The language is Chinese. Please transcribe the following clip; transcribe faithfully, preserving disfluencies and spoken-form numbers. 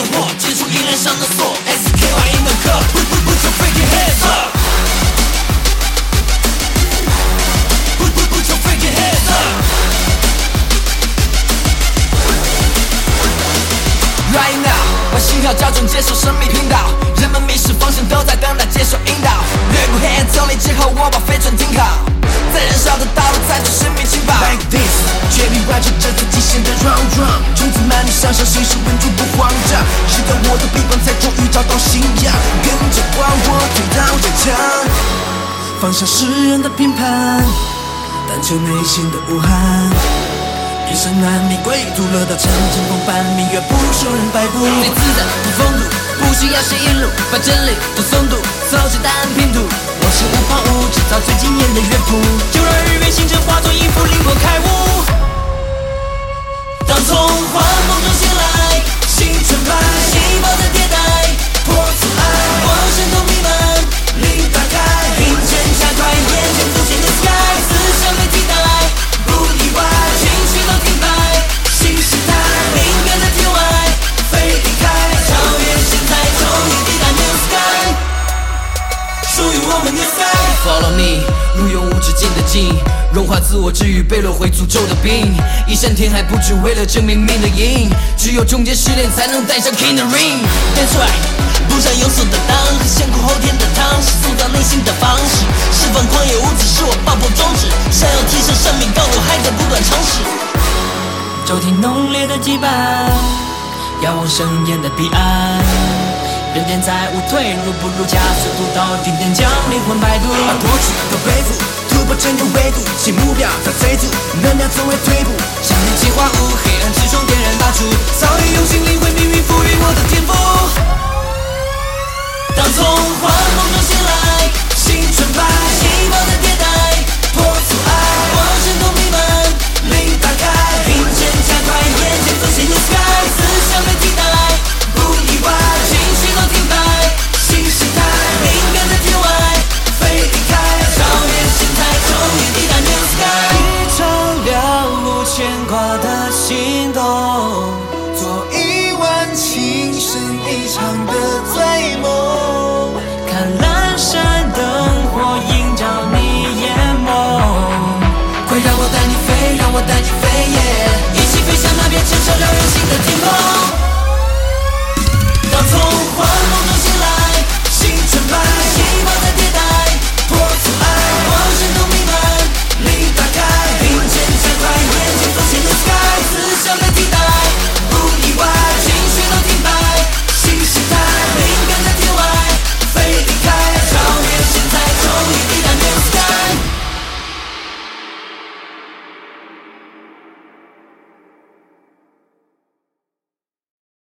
火，解除依然上的锁 S K Y in the club Put put put your freaking hands up Put put put your freaking hands up Right now 把心跳校准接受生命频导，人们迷失方向都在等待接受引导，掠过黑暗丛林之后我把飞船停靠，在燃烧的道路在做生命情报 Like this 绝地完成这次极限的 round round 从此满你上上心事稳住不慌张，直到我的臂膀才终于找到信仰，跟着我我推到最强，放下世人的评判，但求内心的无憾，夜深难觅归途，乐到长城风帆，明月不受人摆布，最自在不风度，不需要谁引路，把真理都诵读，搜集答案拼图，我是无旁骛，制造最惊艳的乐谱，就让日月星辰化作音符，令我开悟。当从幻梦中醒来，星辰白，细胞在迭代，破阻碍，光渗透弥漫，灵打开，并肩加快，眼前浮现的 sky， 思想被替代，不意外，情绪都停摆，新时代，明月在天外，飞离开，超越现在，终于抵达 new sky， 属于我们 new sky。Follow me， 如永无止境的境，融化自我治愈被轮回诅咒的病，一山天海不只为了证明命的赢，只有终结试炼才能带上 King 的 ring。 That's right， 不想有所的当，和先苦后甜的汤是塑造内心的方式，释放狂野无止是我爆破宗旨，想要提升生命高度还在不断尝试，骤停浓烈的羁绊，遥望盛宴的彼岸，人间再无退路，不如加速度到顶点，将灵魂摆渡，把过去都背负，突破整个维度，其目标在追逐，能量从未退步，想念计划物，黑暗之中点燃大烛，早已用心领会命运赋予我的天赋。当从幻梦中醒来，星辰白，细胞在迭代。